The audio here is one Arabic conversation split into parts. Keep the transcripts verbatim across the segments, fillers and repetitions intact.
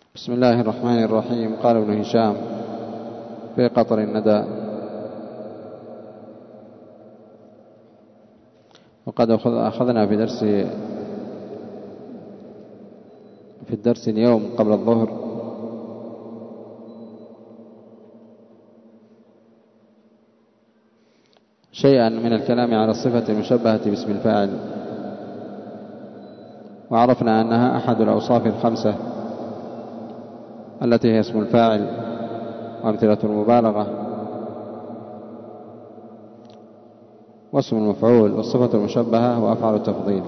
بسم الله الرحمن الرحيم. قال ابن هشام في قطر الندى: وقد أخذنا في درس في الدرس اليوم قبل الظهر شيئا من الكلام على الصفة المشبهة باسم الفاعل، وعرفنا أنها أحد الأوصاف الخمسة التي هي اسم الفاعل وأمثلة المبالغة واسم المفعول والصفة المشبهة وأفعال التفضيل.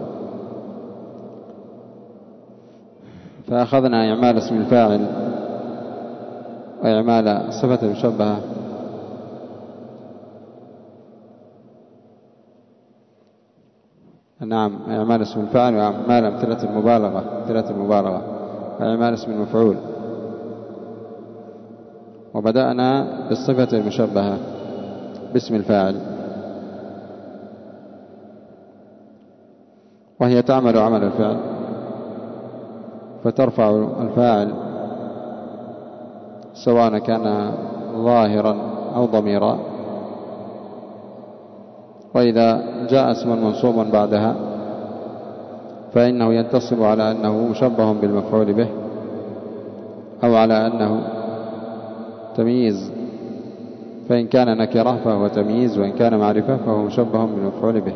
فأخذنا إعمال اسم الفاعل وإعمال الصفة المشبهة نعم إعمال اسم الفاعل وإعمال أمثلة المبالغة أمثلة المبالغة وإعمال اسم المفعول، وبدأنا بالصفة المشبهة باسم الفاعل، وهي تعمل عمل الفعل فترفع الفاعل سواء كان ظاهرا أو ضميرا، وإذا جاء اسم منصوب بعدها فإنه ينتصب على أنه مشبه بالمفعول به، أو على أنه تمييز، فإن كان نكرة فهو تمييز، وإن كان معرفة فهو مشبه بالمفعول به.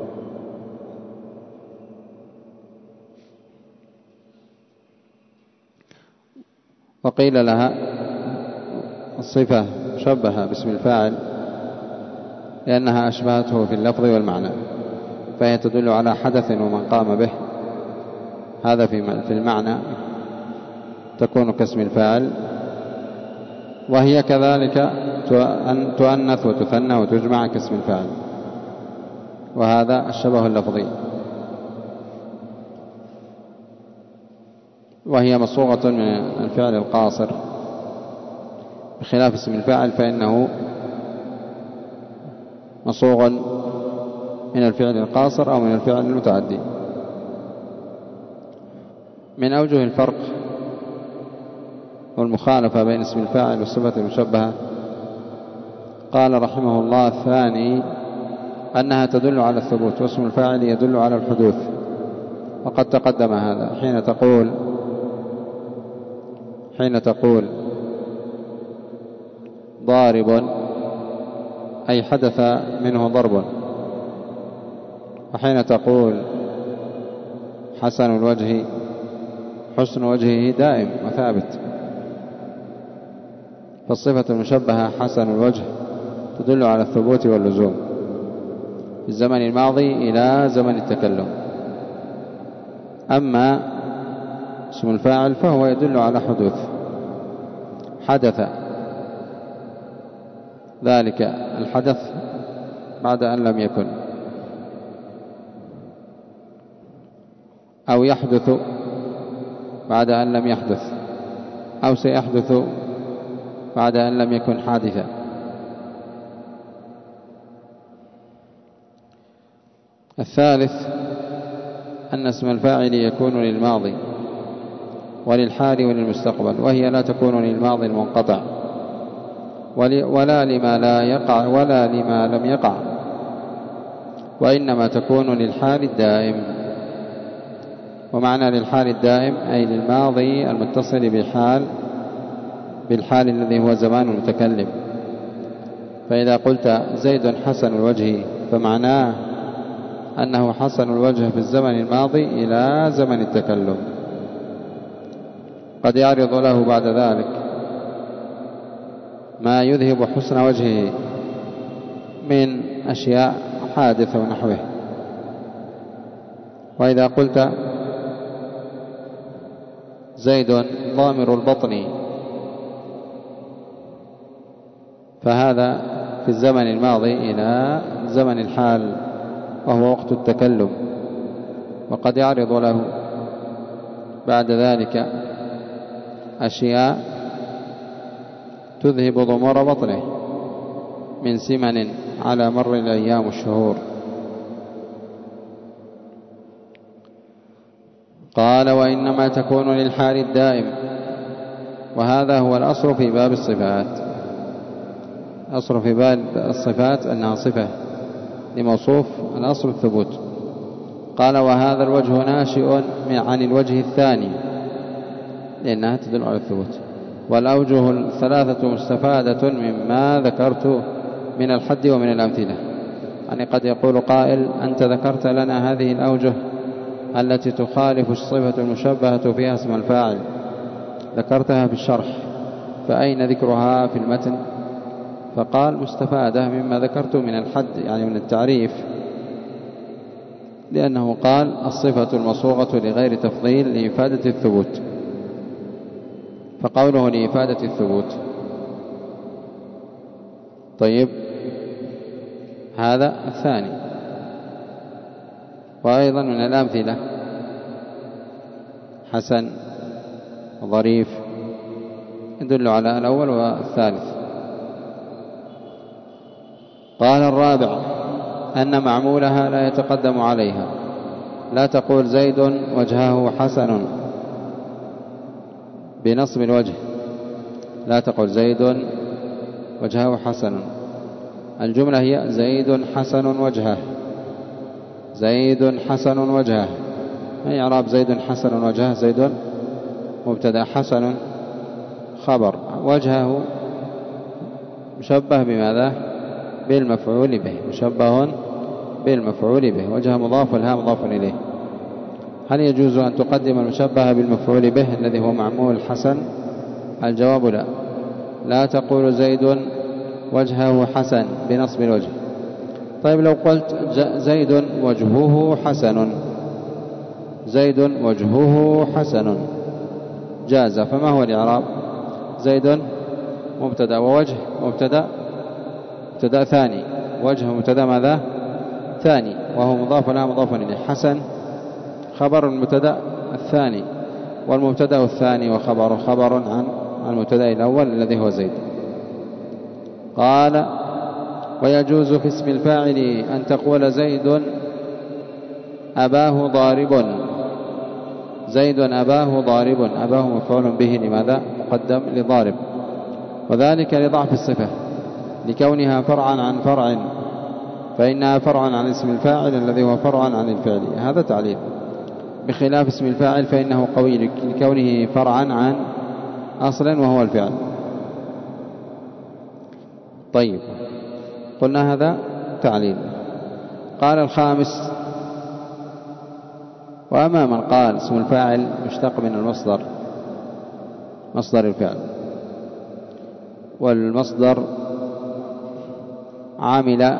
وقيل لها الصفة مشبهة باسم الفاعل لأنها أشبهته في اللفظ والمعنى، فهي تدل على حدث ومن قام به، هذا في المعنى تكون كاسم الفاعل، وهي كذلك تؤنث وتثنى وتجمع كاسم الفاعل، وهذا الشبه اللفظي. وهي مصوغة من الفعل القاصر، بخلاف اسم الفاعل فإنه مصوغ من الفعل القاصر أو من الفعل المتعدي. من أوجه الفرق والمخالفة بين اسم الفاعل والصفة المشبهة قال رحمه الله: الثاني أنها تدل على الثبوت، واسم الفاعل يدل على الحدوث، وقد تقدم هذا حين تقول حين تقول ضارب أي حدث منه ضرب، وحين تقول حسن الوجه حسن وجهه دائم وثابت. فالصفة المشبهة حسن الوجه تدل على الثبوت واللزوم في الزمن الماضي إلى زمن التكلم، أما اسم الفاعل فهو يدل على حدوث، حدث ذلك الحدث بعد أن لم يكن، أو يحدث بعد أن لم يحدث، أو سيحدث بعد أن لم يكن حادثا. الثالث أن اسم الفاعل يكون للماضي وللحال وللمستقبل، وهي لا تكون للماضي المنقطع ولا لما لا يقع ولا لما لم يقع، وإنما تكون للحال الدائم. ومعنى للحال الدائم أي للماضي المتصل بالحال بالحال الذي هو زمان المتكلم. فإذا قلت زيد حسن الوجه فمعناه أنه حسن الوجه في الزمن الماضي إلى زمن التكلم. قد يعرض له بعد ذلك ما يذهب حسن وجهه من أشياء حادثة ونحوه. وإذا قلت زيد ضامر البطن فهذا في الزمن الماضي إلى زمن الحال وهو وقت التكلم. وقد يعرض له بعد ذلك أشياء تذهب ضمور بطنه من سمن على مر الأيام والشهور. قال: وإنما تكون للحال الدائم وهذا هو الأصل في باب الصفات. أصل في باب الصفات أنها صفة لموصوف، الأصل الثبوت. قال وهذا الوجه ناشئ عن الوجه الثاني لأنها تدل على الثبوت. والأوجه الثلاثة مستفادة مما ذكرت من الحد ومن الأمثلة. يعني قد يقول قائل أنت ذكرت لنا هذه الأوجه التي تخالف الصفة المشبهة فيها اسم الفاعل، ذكرتها في الشرح، فأين ذكرها في المتن؟ فقال مستفادة مما ذكرت من الحد، يعني من التعريف، لأنه قال الصفة المصوغة لغير تفضيل لإفادة الثبوت، فقوله لإفادة الثبوت. طيب هذا الثاني. وأيضا من الأمثلة حسن ظريف يدل على الأول والثالث. قال الرابع أن معمولها لا يتقدم عليها، لا تقول زيد وجهه حسن بنصب الوجه، لا تقول زيد وجهه حسن، الجملة هي زيد حسن وجهه، زيد حسن وجهه. أي إعراب زيد حسن وجهه؟ زيد مبتدأ، حسن خبر، وجهه مشبه بماذا؟ بالمفعول به، مشبه بالمفعول به، وجه مضاف والها مضاف إليه. هل يجوز أن تقدم المشبه بالمفعول به الذي هو معمول حسن؟ الجواب لا. لا تقول زيد وجهه حسن بنصب الوجه. طيب لو قلت زيد وجهه حسن، زيد وجهه حسن جاز، فما هو الإعراب؟ زيد مبتدأ ووجه مبتدأ مبتدأ ثاني، وجه مبتدأ ماذا؟ ثاني، وهو مضاف لا مضاف إليه، حسن خبر المبتدأ الثاني، والمبتدأ الثاني وخبر خبر عن المبتدأ الأول الذي هو زيد. قال ويجوز في اسم الفاعل أن تقول زيد أباه ضارب، زيد أباه ضارب، أباه مفعول به لماذا؟ مقدم لضارب، وذلك لضعف الصفة لكونها فرعا عن فرع، فإنها فرعا عن اسم الفاعل الذي هو فرعا عن الفعل، هذا تعليل. بخلاف اسم الفاعل فإنه قوي لكونه فرعا عن أصل وهو الفعل. طيب قلنا هذا تعليل. قال الخامس وأما من قال اسم الفاعل مشتق من المصدر، مصدر الفعل، والمصدر عامل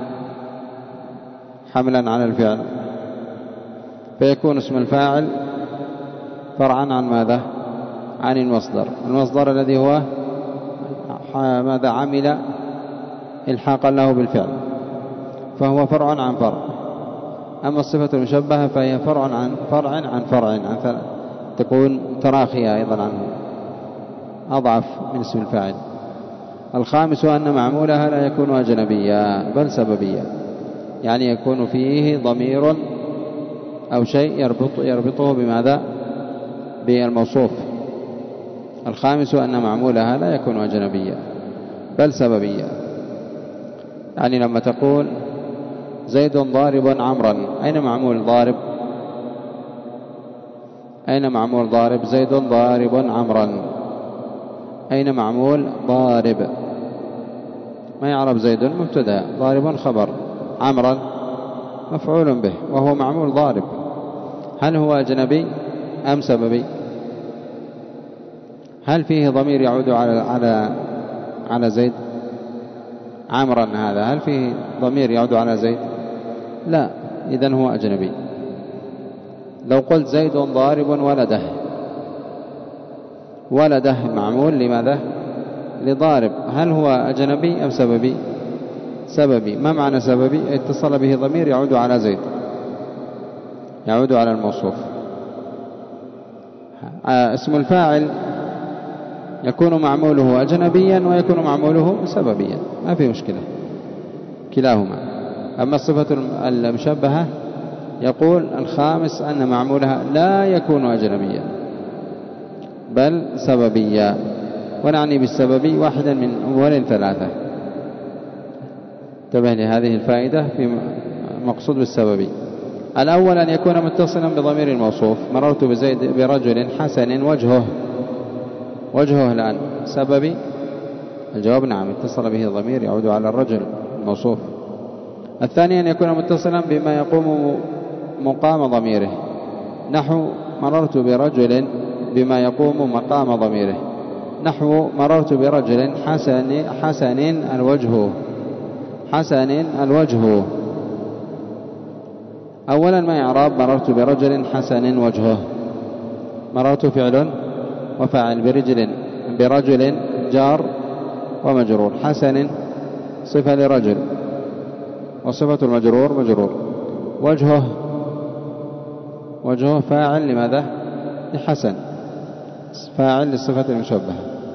حملا على الفعل، فيكون اسم الفاعل فرعا عن ماذا؟ عن المصدر، المصدر الذي هو ماذا؟ عمل الحاقا له بالفعل، فهو فرع عن فرع. أما الصفة المشبهة فهي فرع عن فرع عن فرع عن تكون تراخية أيضا عنه، أضعف من اسم الفاعل. الخامس أن معمولها لا يكون أجنبيا بل سببيا، يعني يكون فيه ضمير أو شيء يربط يربطه بماذا؟ بالموصوف. الخامس أن معمولها لا يكون أجنبيا بل سببيا، يعني لما تقول زيد ضارب عمرا، أين معمول ضارب؟ أين معمول ضارب؟ زيد ضارب عمرا، أين معمول ضارب؟ ما يعرف زيد مبتدأ، ضارب خبر، عمرا مفعول به، وهو معمول ضارب. هل هو أجنبي أم سببي؟ هل فيه ضمير يعود على على على زيد؟ عمرا هذا هل فيه ضمير يعود على زيد؟ لا، إذن هو أجنبي. لو قلت زيد ضارب ولده، ولده معمول لماذا؟ لضارب، هل هو أجنبي أم سببي؟ سببي. ما معنى سببي؟ اتصل به ضمير يعود على زيد، يعود على الموصوف. اسم الفاعل يكون معموله أجنبيا ويكون معموله سببيا، ما في مشكلة كلاهما. أما الصفة المشبهة يقول الخامس أن معمولها لا يكون أجنبيا بل سببيا. ونعني بالسببي واحدا من أمور ثلاثة. انتبه لهذه الفائدة في مقصود بالسببي. الأول أن يكون متصلا بضمير الموصوف. مررت بزيد برجل حسن وجهه. وجهه الآن سببي؟ الجواب نعم، اتصل به ضمير يعود على الرجل الموصوف. الثاني أن يكون متصلا بما يقوم مقام ضميره، نحو مررت برجل بما يقوم مقام ضميره، نحو مررت برجل حسن حسن الوجه. حسن الوجه. أولا ما إعراب مررت برجل حسن وجهه؟ مررت فعل وفاعل، برجل برجل جار ومجرور، حسن صفة لرجل وصفة المجرور مجرور، وجهه وجهه فاعل لماذا؟ لحسن، فاعل للصفة المشبهة.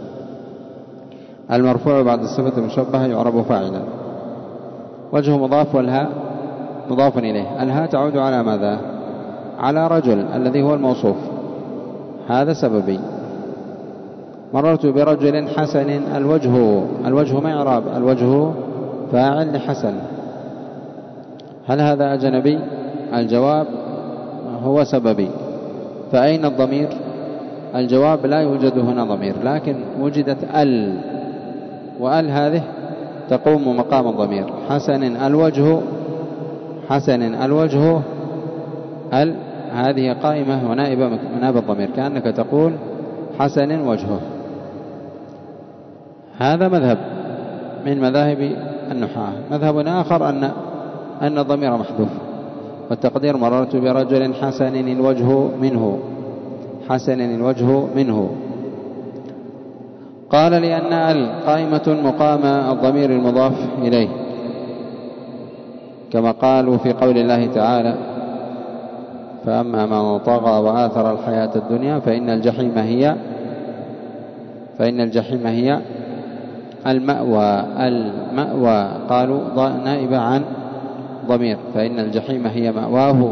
المرفوع بعد الصفة المشبهة يعرب فاعلا. وجهه مضاف والهاء مضاف إليه. الهاء تعود على ماذا؟ على رجل الذي هو الموصوف، هذا سببي. مررت برجل حسن الوجه. الوجه ما إعراب؟ الوجه فاعل لحسن. هل هذا أجنبي؟ الجواب هو سببي. فأين الضمير؟ الجواب لا يوجد هنا ضمير، لكن وجدت ال، وال هذه تقوم مقام الضمير. حسن الوجه، حسن الوجه، ال هذه قائمة ونائبة مناب الضمير، كأنك تقول حسن وجهه. هذا مذهب من مذاهب النحاة. مذهب آخر أن أن الضمير محذوف، والتقدير مررت برجل حسن الوجه منه، حسن الوجه منه. قال لأن ال قائمة مقام الضمير المضاف إليه، كما قالوا في قول الله تعالى فأما من طغى وآثر الحياة الدنيا فإن الجحيم هي فإن الجحيم هي المأوى. المأوى قالوا نائبة عن ضمير، فإن الجحيم هي مأواه.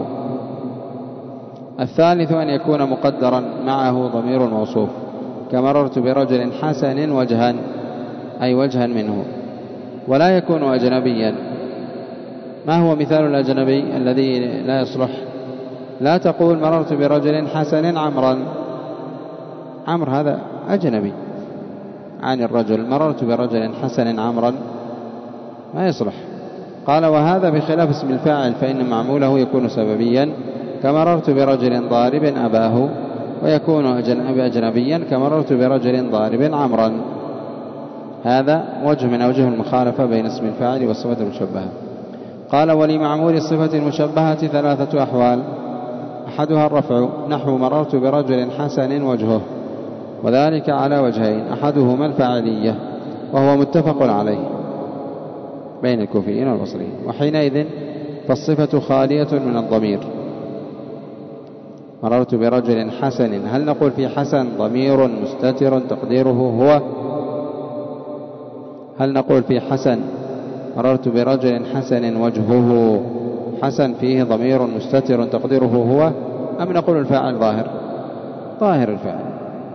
الثالث أن يكون مقدرا معه ضمير موصوف، كمررت برجل حسن وجها، أي وجها منه، ولا يكون أجنبيا. ما هو مثال الأجنبي الذي لا يصلح؟ لا تقول مررت برجل حسن عمرا، عمر هذا أجنبي عن الرجل. مررت برجل حسن عمرا ما يصلح. قال وهذا بخلاف اسم الفاعل، فإن معموله يكون سببيا، كمررت برجل ضارب أباه، ويكون أجنبيا كمررت برجل ضارب عمرا. هذا وجه من أوجه المخالفة بين اسم الفاعل والصفة المشبهة. قال ولمعمول الصفة المشبهة ثلاثة أحوال، أحدها الرفع، نحو مررت برجل حسن وجهه، وذلك على وجهين، أحدهما الفاعلية وهو متفق عليه بين الكوفيين والبصريين، وحينئذ فالصفة خالية من الضمير. مررت برجل حسن، هل نقول في حسن ضمير مستتر تقديره هو؟ هل نقول في حسن مررت برجل حسن وجهه، حسن فيه ضمير مستتر تقديره هو، أم نقول الفاعل ظاهر؟ ظاهر الفاعل.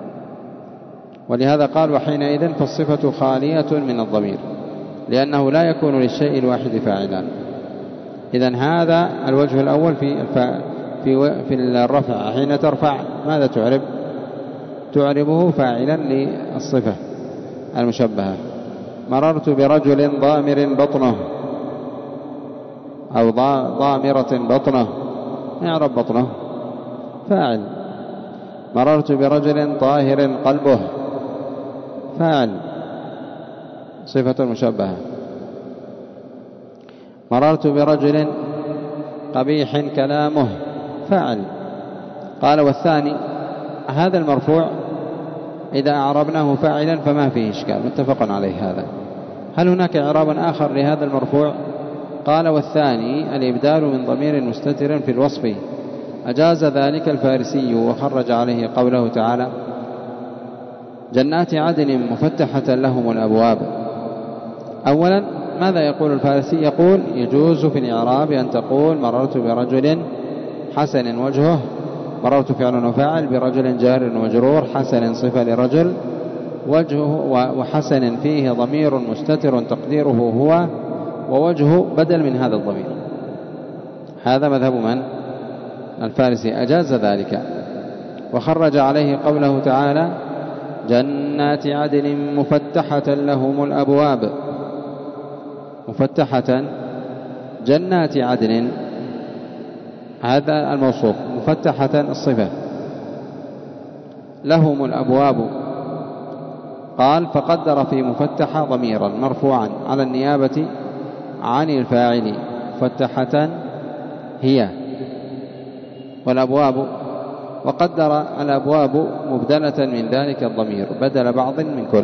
ولهذا قال وحينئذ فالصفة خالية من الضمير، لأنه لا يكون للشيء الواحد فاعلا. إذن هذا الوجه الأول في في في الرفع. حين ترفع ماذا تعرب؟ تعربه فاعلا للصفة المشبهة. مررت برجل ضامر بطنه، أو ضامرة بطنه، اعرب بطنه فاعل. مررت برجل طاهر قلبه، فاعل صفة مشبهة. مررت برجل قبيح كلامه، فاعل. قال والثاني هذا المرفوع إذا أعربناه فاعلا فما فيه إشكال، متفق عليه هذا. هل هناك إعراب آخر لهذا المرفوع؟ قال والثاني الإبدال من ضمير مستتر في الوصف، أجاز ذلك الفارسي وخرج عليه قوله تعالى جنات عدن مفتحة لهم الأبواب. أولا ماذا يقول الفارسي؟ يقول يجوز في الإعراب أن تقول مررت برجل حسن وجهه مررت فعل وفاعل برجل جار ومجرور، حسن صفة لرجل، وجهه وحسن فيه ضمير مستتر تقديره هو، ووجهه بدل من هذا الضمير. هذا مذهب من؟ الفارسي، أجاز ذلك. وخرج عليه قوله تعالى جنات عدن مفتحة لهم الأبواب. مفتحة جنات عدن هذا الموصوف، مفتحة الصفة، لهم الأبواب. قال فقدر في مفتحة ضميرا مرفوعا على النيابة عن الفاعل، مفتحة هي والأبواب، وقدر الأبواب مبدلة من ذلك الضمير بدل بعض من كل.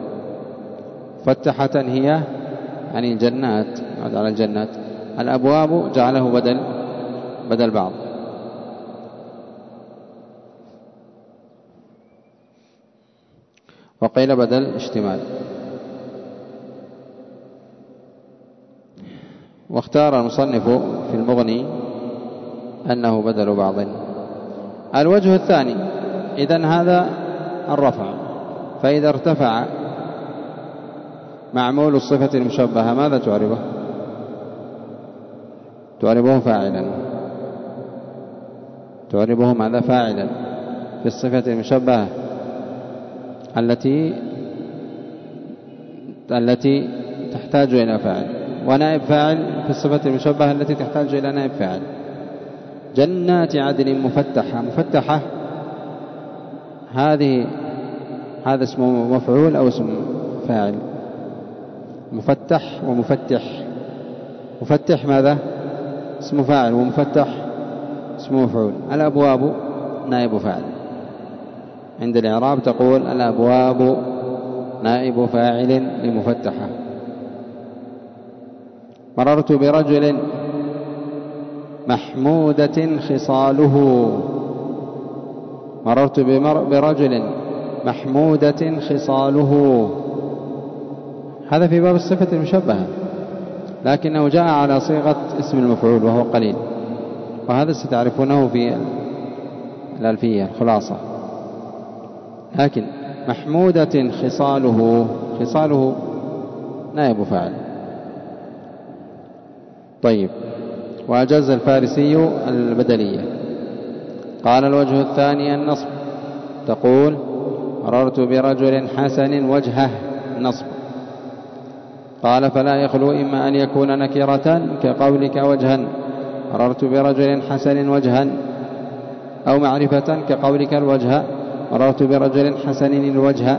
مفتحة هي يعني الجنات، على الجنات، الأبواب جعله بدل بدل بعض. وقيل بدل اشتمال. واختار المصنف في المغني أنه بدل بعض. الوجه الثاني، إذن هذا الرفع، فإذا ارتفع معمول الصفة المشبهة ماذا تعربه؟ تعربه فاعلا، تعربه ماذا؟ فاعلا في الصفة المشبهة التي التي تحتاج إلى فاعل، ونائب فاعل في الصفة المشبهة التي تحتاج إلى نائب فاعل. جنات عدن مفتحة، مفتحة هذه هذا اسمه مفعول أو اسم فاعل؟ مفتح ومفتح. مفتح ماذا؟ اسم فاعل، ومفتح اسم مفعول. الأبواب نائب فاعل، عند الإعراب تقول الأبواب نائب فاعل لمفتحة. مررت برجل محمودة خصاله، مررت برجل محمودة خصاله، هذا في باب الصفة المشبهة، لكنه جاء على صيغة اسم المفعول وهو قليل، وهذا ستعرفونه في الألفية الخلاصة. لكن محمودة خصاله، خصاله نائب فاعل. طيب، وأجاز الفارسي البدلية. قال الوجه الثاني النصب، تقول مررت برجل حسن وجهه، نصب. قال فلا يخلو إما أن يكون نكرة كقولك وجها، مررت برجل حسن وجها، أو معرفة كقولك الوجه، مررت برجل حسن الوجه،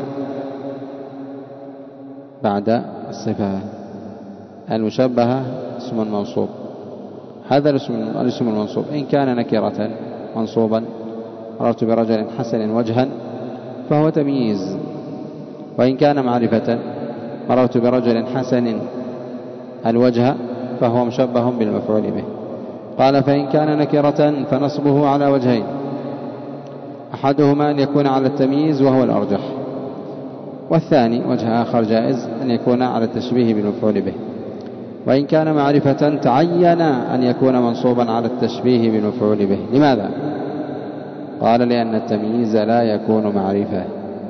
بعد الصفة المشبهة اسم منصوب. هذا الاسم المنصوب إن كان نكرة منصوبا، مررت برجل حسن وجها، فهو تمييز. وإن كان معرفة، مررت برجل حسن الوجه، فهو مشبه بالمفعول به. قال فإن كان نكرة فنصبه على وجهين، أحدهما أن يكون على التمييز وهو الأرجح، والثاني وجه آخر جائز أن يكون على التشبيه بالمفعول به. وإن كان معرفة تعين أن يكون منصوبا على التشبيه بالمفعول به. لماذا؟ قال لأن التمييز لا يكون معرفة.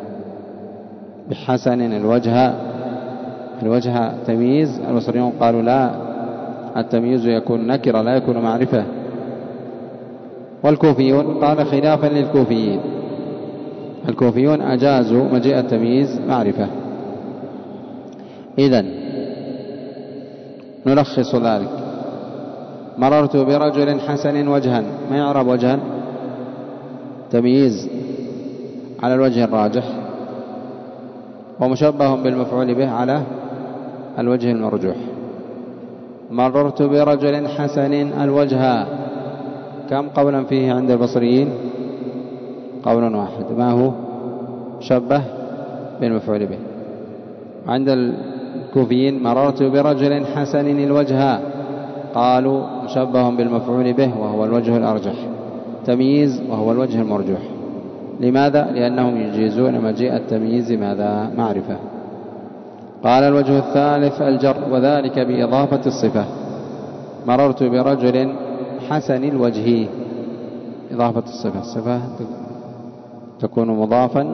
بحسن الوجه، الوجه تمييز، البصريون قالوا لا، التمييز يكون نكرة لا يكون معرفة. والكوفيون قال خلافا للكوفيين، الكوفيون أجازوا مجيء التمييز معرفة. إذن نلخص ذلك: مررت برجل حسن وجها، ما يعرب وجها؟ تمييز على الوجه الراجح، ومشبه بالمفعول به على الوجه المرجوح. مررت برجل حسن الوجه، كم قولا فيه عند البصريين؟ قول واحد، ما هو؟ شبه بالمفعول به. عند الكوفيين مررت برجل حسن الوجه، قالوا مشبه بالمفعول به وهو الوجه الأرجح، تمييز وهو الوجه المرجوح. لماذا؟ لأنهم يجيزون مجيء التمييز ماذا؟ معرفة. قال الوجه الثالث الجر، وذلك بإضافة الصفة. مررت برجل حسن الوجه، إضافة الصفة. الصفة تكون مضافا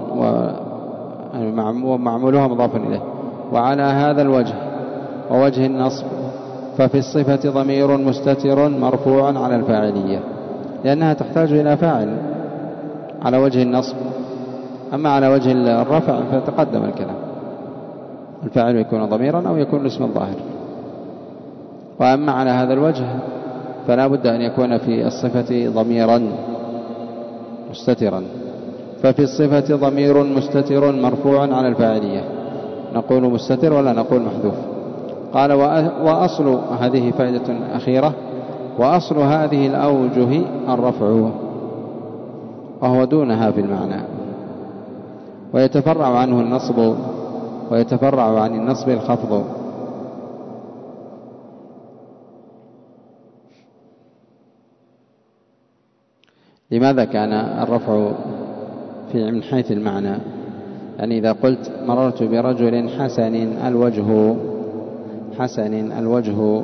ومعمولها مضافا إليه. وعلى هذا الوجه ووجه النصب ففي الصفة ضمير مستتر مرفوع على الفاعلية، لأنها تحتاج إلى فاعل على وجه النصب. أما على وجه الرفع فتقدم الكلام، الفاعل يكون ضميرا أو يكون اسم الظاهر. وأما على هذا الوجه فلا بد أن يكون في الصفة ضميرا مستترا. ففي الصفة ضمير مستتر مرفوع على الفاعلية، نقول مستتر ولا نقول محذوف؟ قال وأصل هذه فائدة أخيرة، وأصل هذه الأوجه الرفع وهو دونها في المعنى، ويتفرع عنه النصب، ويتفرع عن النصب الخفض. لماذا كان الرفع في من حيث المعنى؟ يعني إذا قلت مررت برجل حسن الوجه، حسن الوجه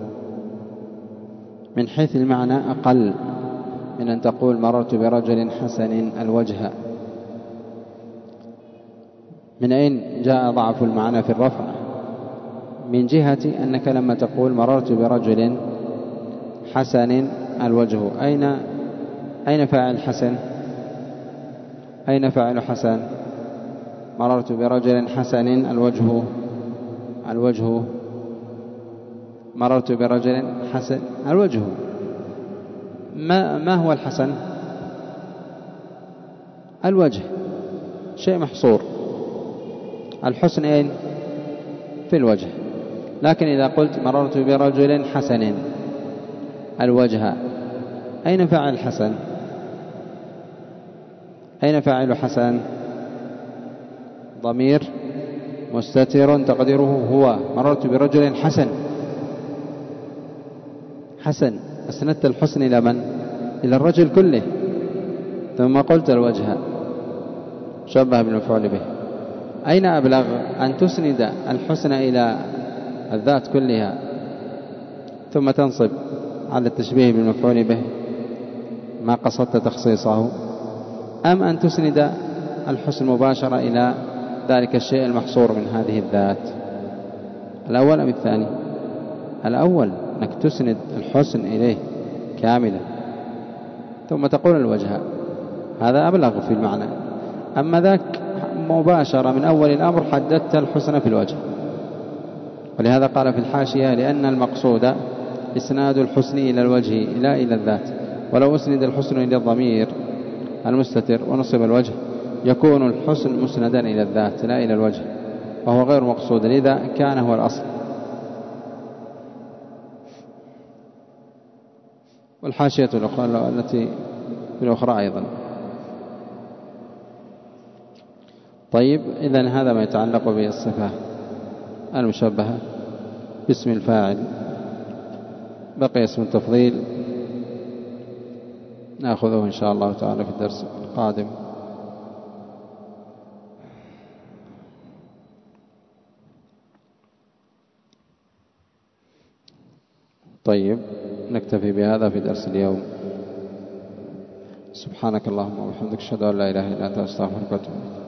من حيث المعنى أقل من أن تقول مررت برجل حسن الوجه. من أين جاء ضعف المعنى في الرفع؟ من جهة أنك لما تقول مررت برجل حسن الوجه، أين أين فاعل حسن؟ أين فاعل حسن؟ مررت برجل حسن الوجه، الوجه مررت برجل حسن الوجه. ما, ما هو الحسن؟ الوجه، شيء محصور. الحسن أين؟ في الوجه. لكن إذا قلت مررت برجل حسن الوجه، أين فاعل حسن؟ أين فاعل حسن؟ ضمير مستتر تقديره هو. مررت برجل حسن، حسن أسندت الحسن إلى من؟ إلى الرجل كله، ثم قلت الوجه شبه بالمفعول به. أين أبلغ أن تسند الحسن إلى الذات كلها ثم تنصب على التشبيه بالمفعول به ما قصدت تخصيصه، أم أن تسند الحسن مباشرة إلى ذلك الشيء المحصور من هذه الذات؟ الأول أم الثاني؟ الأول، أنك تسند الحسن إليه كاملا ثم تقول الوجه، هذا أبلغ في المعنى. أما ذاك مباشرة من أول الأمر حددت الحسن في الوجه. ولهذا قال في الحاشية لأن المقصود إسناد الحسن إلى الوجه لا إلى الذات، ولو أسند الحسن إلى الضمير المستتر ونصب الوجه يكون الحسن مسندا إلى الذات لا إلى الوجه، وهو غير مقصود، لذا كان هو الأصل. والحاشية الأخرى التي في الأخرى أيضا. طيب، إذن هذا ما يتعلق بالصفة المشبهة باسم الفاعل. بقي اسم التفضيل نأخذه إن شاء الله تعالى في الدرس القادم. طيب، نكتفي بهذا في درس اليوم. سبحانك اللهم وبحمدك، أشهد أن لا إله إلا أنت، أستغفرك وأتوب إليك.